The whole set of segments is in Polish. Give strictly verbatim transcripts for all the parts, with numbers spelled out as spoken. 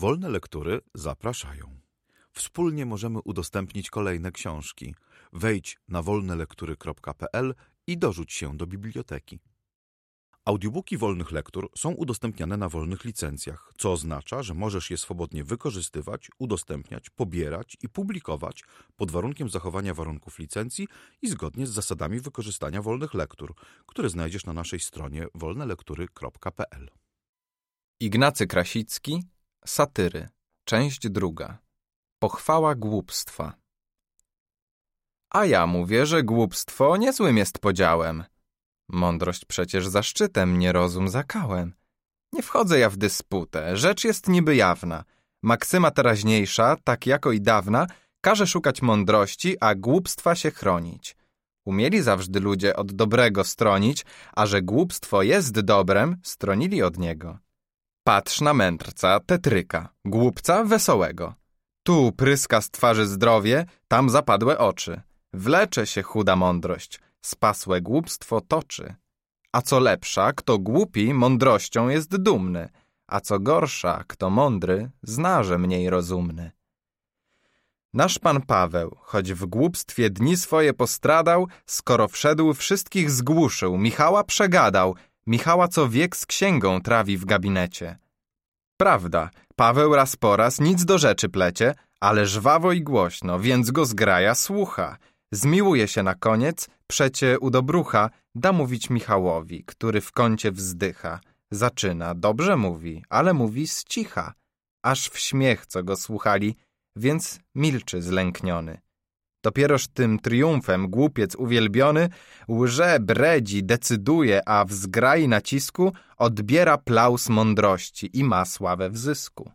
Wolne Lektury zapraszają. Wspólnie możemy udostępnić kolejne książki. Wejdź na wolne lektury kropka p l i dorzuć się do biblioteki. Audiobooki Wolnych Lektur są udostępniane na wolnych licencjach, co oznacza, że możesz je swobodnie wykorzystywać, udostępniać, pobierać i publikować pod warunkiem zachowania warunków licencji i zgodnie z zasadami wykorzystania wolnych lektur, które znajdziesz na naszej stronie wolne lektury kropka p l. Ignacy Krasicki, Satyry, część druga. Pochwała głupstwa. A ja mówię, że głupstwo niezłym jest podziałem. Mądrość przecież zaszczytem, nie rozum zakałem. Nie wchodzę ja w dysputę, rzecz jest niby jawna. Maksyma teraźniejsza, tak jako i dawna, każe szukać mądrości, a głupstwa się chronić. Umieli zawsze ludzie od dobrego stronić, a że głupstwo jest dobrem, stronili od niego. Patrz na mędrca, tetryka, głupca wesołego. Tu pryska z twarzy zdrowie, tam zapadłe oczy. Wlecze się chuda mądrość, spasłe głupstwo toczy. A co lepsza, kto głupi, mądrością jest dumny, a co gorsza, kto mądry, zna, że mniej rozumny. Nasz pan Paweł, choć w głupstwie dni swoje postradał, skoro wszedł, wszystkich zgłuszył, Michała przegadał, Michała co wiek z księgą trawi w gabinecie. Prawda, Paweł raz po raz nic do rzeczy plecie, ale żwawo i głośno, więc go zgraja słucha. Zmiłuje się na koniec, przecie u dobrucha, da mówić Michałowi, który w kącie wzdycha. Zaczyna, dobrze mówi, ale mówi z cicha. Aż w śmiech, co go słuchali, więc milczy zlękniony. Dopieroż tym triumfem głupiec uwielbiony łże, bredzi, decyduje, a w zgrai nacisku odbiera plaus mądrości i ma sławę w zysku.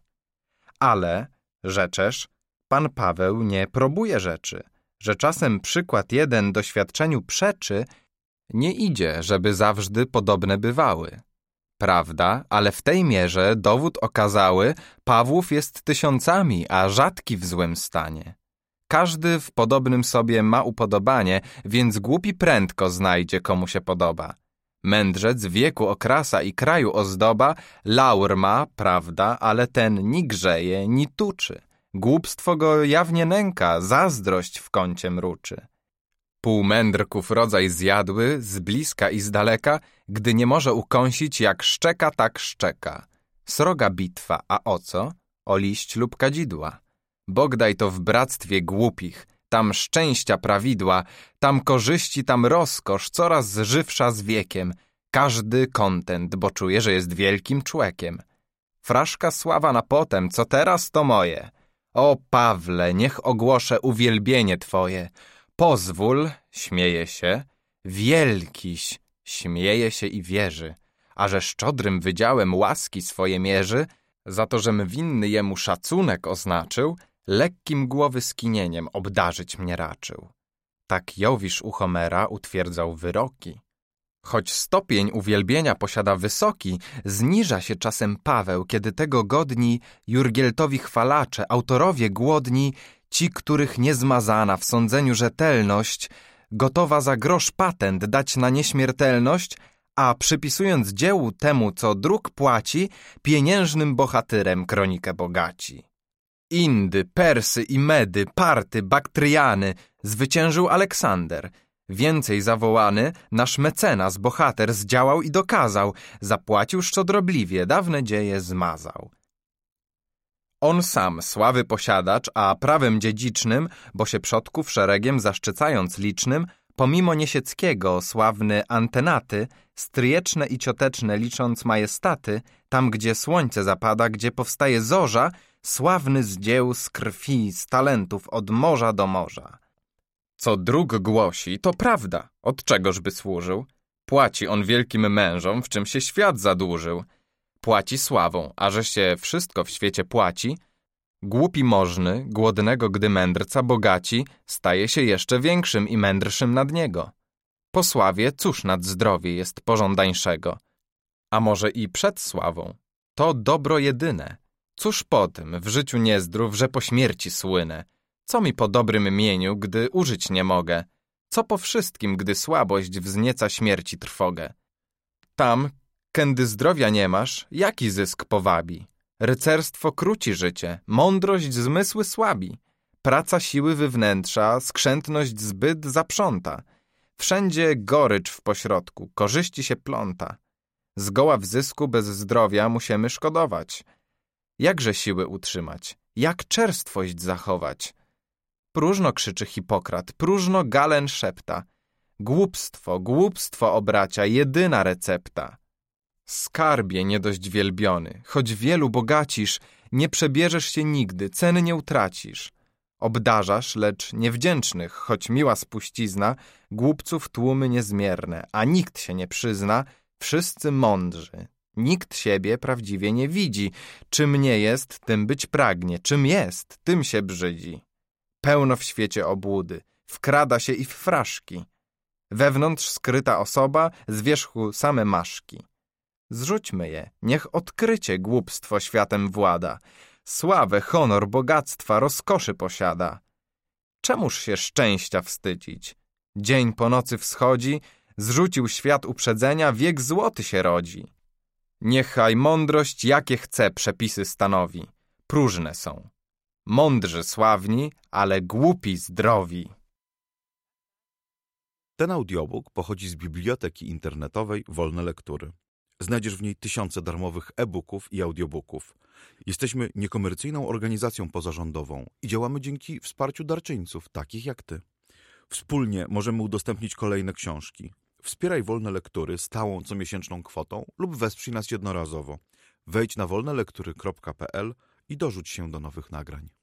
Ale, rzeczesz, pan Paweł nie probuje rzeczy, że czasem przykład jeden doświadczeniu przeczy, nie idzie, żeby zawsze podobne bywały. Prawda, ale w tej mierze dowód okazały, Pawłów jest tysiącami, a rzadki w złym stanie. Każdy w podobnym sobie ma upodobanie, więc głupi prędko znajdzie, komu się podoba. Mędrzec wieku okrasa i kraju ozdoba, laur ma, prawda, ale ten ni grzeje, ni tuczy. Głupstwo go jawnie nęka, zazdrość w kącie mruczy. Półmędrków rodzaj zjadły, z bliska i z daleka, gdy nie może ukąsić, jak szczeka, tak szczeka. Sroga bitwa, a o co? O liść lub kadzidła. Bogdaj to w bractwie głupich, tam szczęścia prawidła, tam korzyści, tam rozkosz, coraz żywsza z wiekiem. Każdy kontent, bo czuje, że jest wielkim człekiem. Fraszka sława na potem, co teraz to moje. O Pawle, niech ogłoszę uwielbienie twoje. Pozwól, śmieje się, wielkiś, śmieje się i wierzy, a że szczodrym wydziałem łaski swoje mierzy, za to, żem winny jemu szacunek oznaczył, lekkim głowy skinieniem obdarzyć mnie raczył. Tak Jowisz u Homera utwierdzał wyroki. Choć stopień uwielbienia posiada wysoki, zniża się czasem Paweł, kiedy tego godni Jurgieltowi chwalacze, autorowie głodni, ci, których niezmazana w sądzeniu rzetelność, gotowa za grosz patent dać na nieśmiertelność, a przypisując dziełu temu, co druk płaci, pieniężnym bohatyrem kronikę bogaci. Indy, Persy i Medy, Party, Baktryjany zwyciężył Aleksander. Więcej zawołany, nasz mecenas, bohater zdziałał i dokazał, zapłacił szczodrobliwie, dawne dzieje zmazał. On sam sławy posiadacz, a prawem dziedzicznym, bo się przodków szeregiem zaszczycając licznym, pomimo Niesieckiego sławny Antenaty, stryjeczne i cioteczne licząc majestaty, tam gdzie słońce zapada, gdzie powstaje zorza, sławny z dzieł, z krwi, z talentów od morza do morza. Co druk głosi, to prawda, od czegoż by służył? Płaci on wielkim mężom, w czym się świat zadłużył. Płaci sławą, a że się wszystko w świecie płaci, głupi możny, głodnego gdy mędrca bogaci, staje się jeszcze większym i mędrszym nad niego. Po sławie cóż nad zdrowie jest pożądańszego? A może i przed sławą? To dobro jedyne. Cóż po tym, w życiu niezdrów, że po śmierci słynę? Co mi po dobrym mieniu, gdy użyć nie mogę? Co po wszystkim, gdy słabość wznieca śmierci trwogę? Tam, kędy zdrowia nie masz, jaki zysk powabi? Rycerstwo króci życie, mądrość zmysły słabi. Praca siły wywnętrza, skrzętność zbyt zaprząta. Wszędzie gorycz w pośrodku, korzyści się pląta. Zgoła w zysku bez zdrowia musimy szkodować. Jakże siły utrzymać? Jak czerstwość zachować? Próżno krzyczy Hipokrat, próżno Galen szepta. Głupstwo, głupstwo, o bracia, jedyna recepta. Skarbie nie dość wielbiony, choć wielu bogacisz, nie przebierzesz się nigdy, ceny nie utracisz. Obdarzasz, lecz niewdzięcznych, choć miła spuścizna, głupców tłumy niezmierne, a nikt się nie przyzna, wszyscy mądrzy. Nikt siebie prawdziwie nie widzi. Czym nie jest, tym być pragnie, czym jest, tym się brzydzi. Pełno w świecie obłudy, wkrada się i w fraszki. Wewnątrz skryta osoba, z wierzchu same maszki. Zrzućmy je, niech odkrycie głupstwo światem włada. Sławę, honor, bogactwa, rozkoszy posiada. Czemuż się szczęścia wstydzić? Dzień po nocy wschodzi, zrzucił świat uprzedzenia, wiek złoty się rodzi. Niechaj mądrość jakie chce przepisy stanowi. Próżne są. Mądrzy sławni, ale głupi zdrowi. Ten audiobook pochodzi z biblioteki internetowej Wolne Lektury. Znajdziesz w niej tysiące darmowych e-booków i audiobooków. Jesteśmy niekomercyjną organizacją pozarządową i działamy dzięki wsparciu darczyńców, takich jak ty. Wspólnie możemy udostępnić kolejne książki. Wspieraj Wolne Lektury stałą comiesięczną kwotą lub wesprzyj nas jednorazowo. Wejdź na wolne lektury kropka p l i dorzuć się do nowych nagrań.